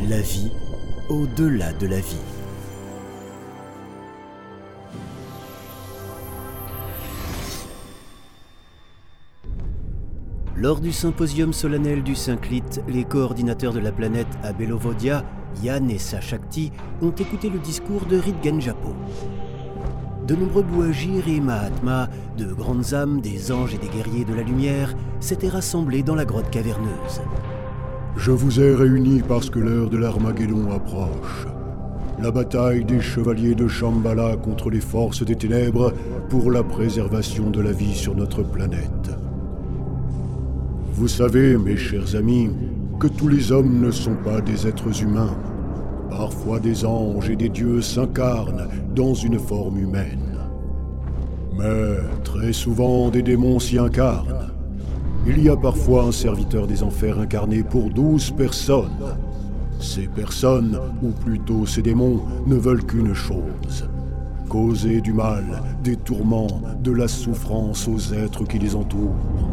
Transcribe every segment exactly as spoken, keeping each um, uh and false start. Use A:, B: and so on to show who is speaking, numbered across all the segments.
A: La vie au-delà de la vie. Lors du symposium solennel du Synclite, les coordinateurs de la planète à Belovodia, Yann et Sashakti, ont écouté le discours de Ridgenjapo. De nombreux Bouagirs et Mahatmas, de grandes âmes, des anges et des guerriers de la lumière, s'étaient rassemblés dans la grotte caverneuse.
B: Je vous ai réunis parce que l'heure de l'Armageddon approche. La bataille des chevaliers de Shambhala contre les forces des ténèbres pour la préservation de la vie sur notre planète. Vous savez, mes chers amis, que tous les hommes ne sont pas des êtres humains. Parfois des anges et des dieux s'incarnent dans une forme humaine. Mais très souvent des démons s'y incarnent. Il y a parfois un serviteur des enfers incarné pour douze personnes. Ces personnes, ou plutôt ces démons, ne veulent qu'une chose: causer du mal, des tourments, de la souffrance aux êtres qui les entourent.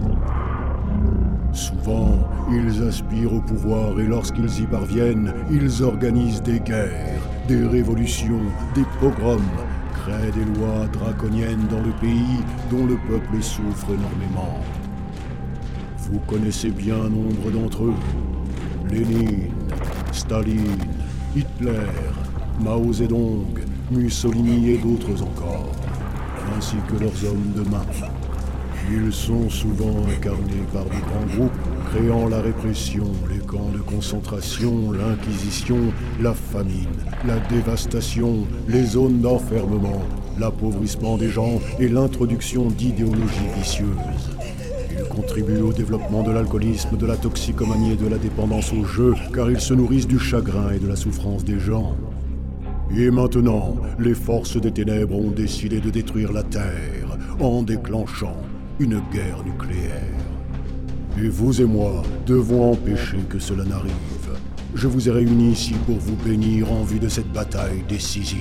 B: Souvent, ils aspirent au pouvoir et lorsqu'ils y parviennent, ils organisent des guerres, des révolutions, des pogroms, créent des lois draconiennes dans le pays dont le peuple souffre énormément. Vous connaissez bien nombre d'entre eux: Lénine, Staline, Hitler, Mao Zedong, Mussolini et d'autres encore, ainsi que leurs hommes de main. Ils sont souvent incarnés par de grands groupes, créant la répression, les camps de concentration, l'inquisition, la famine, la dévastation, les zones d'enfermement, l'appauvrissement des gens et l'introduction d'idéologies vicieuses. Ils contribuent au développement de l'alcoolisme, de la toxicomanie et de la dépendance au jeu, car ils se nourrissent du chagrin et de la souffrance des gens. Et maintenant, les forces des ténèbres ont décidé de détruire la Terre en déclenchant une guerre nucléaire. Et vous et moi devons empêcher que cela n'arrive. Je vous ai réunis ici pour vous bénir en vue de cette bataille décisive.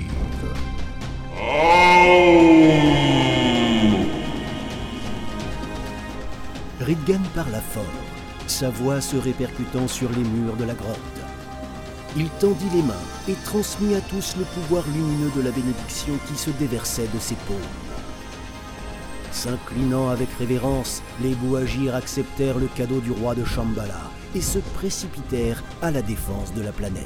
A: Ridgen parla fort, sa voix se répercutant sur les murs de la grotte. Il tendit les mains et transmit à tous le pouvoir lumineux de la bénédiction qui se déversait de ses paumes. S'inclinant avec révérence, les Bouagirs acceptèrent le cadeau du roi de Shambhala et se précipitèrent à la défense de la planète.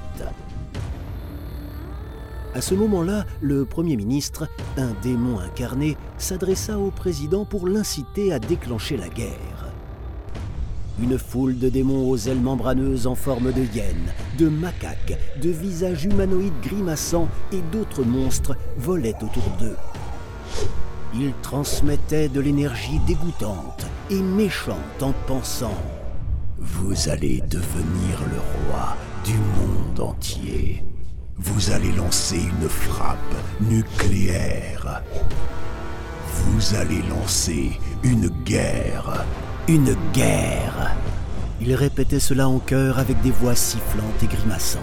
A: À ce moment-là, le Premier ministre, un démon incarné, s'adressa au président pour l'inciter à déclencher la guerre. Une foule de démons aux ailes membraneuses en forme de hyènes, de macaques, de visages humanoïdes grimaçants et d'autres monstres volaient autour d'eux. Ils transmettaient de l'énergie dégoûtante et méchante en pensant « Vous allez devenir le roi du monde entier. Vous allez lancer une frappe nucléaire. Vous allez lancer une guerre. Une guerre !» Ils répétaient cela en chœur avec des voix sifflantes et grimaçantes.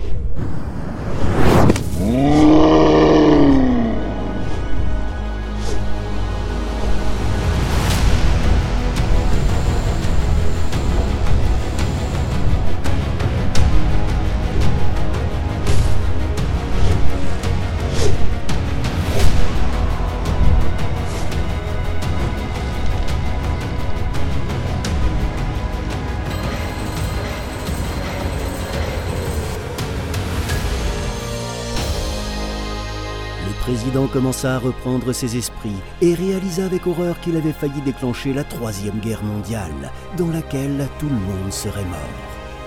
A: Le président commença à reprendre ses esprits et réalisa avec horreur qu'il avait failli déclencher la troisième guerre mondiale, dans laquelle tout le monde serait mort.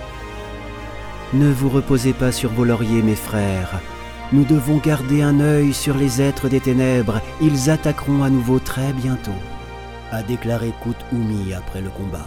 A: Ne vous reposez pas sur vos lauriers, mes frères. Nous devons garder un œil sur les êtres des ténèbres. Ils attaqueront à nouveau très bientôt, a déclaré Kut-Umi après le combat.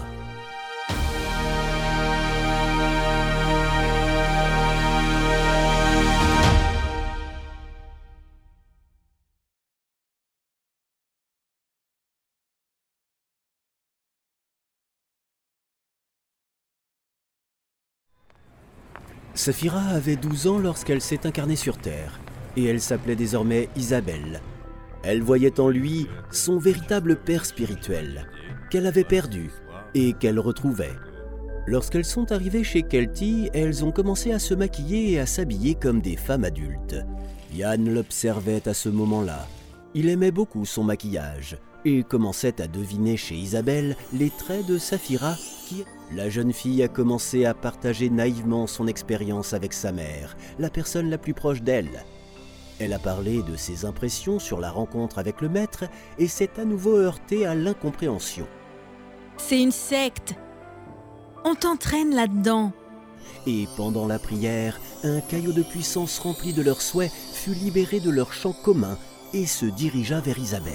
A: Saphira avait douze ans lorsqu'elle s'est incarnée sur Terre, et elle s'appelait désormais Isabelle. Elle voyait en lui son véritable père spirituel, qu'elle avait perdu et qu'elle retrouvait. Lorsqu'elles sont arrivées chez Kelty, elles ont commencé à se maquiller et à s'habiller comme des femmes adultes. Yann l'observait à ce moment-là. Il aimait beaucoup son maquillage et commençait à deviner chez Isabelle les traits de Saphira qui... La jeune fille a commencé à partager naïvement son expérience avec sa mère, la personne la plus proche d'elle. Elle a parlé de ses impressions sur la rencontre avec le maître et s'est à nouveau heurtée à l'incompréhension.
C: C'est une secte. On t'entraîne là-dedans.
A: Et pendant la prière, un caillot de puissance rempli de leurs souhaits fut libéré de leur champ commun et se dirigea vers Isabelle.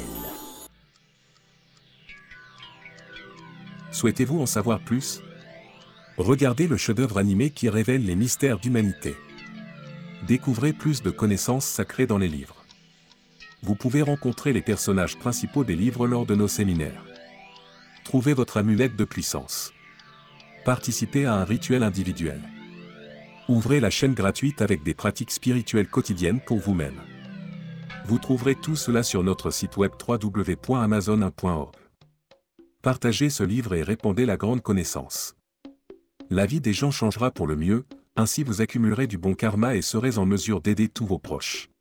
D: Souhaitez-vous en savoir plus? Regardez le chef-d'œuvre animé qui révèle les mystères d'humanité. Découvrez plus de connaissances sacrées dans les livres. Vous pouvez rencontrer les personnages principaux des livres lors de nos séminaires. Trouvez votre amulette de puissance. Participez à un rituel individuel. Ouvrez la chaîne gratuite avec des pratiques spirituelles quotidiennes pour vous-même. Vous trouverez tout cela sur notre site web w w w point amazon un point org. Partagez ce livre et répandez la grande connaissance. La vie des gens changera pour le mieux, ainsi vous accumulerez du bon karma et serez en mesure d'aider tous vos proches.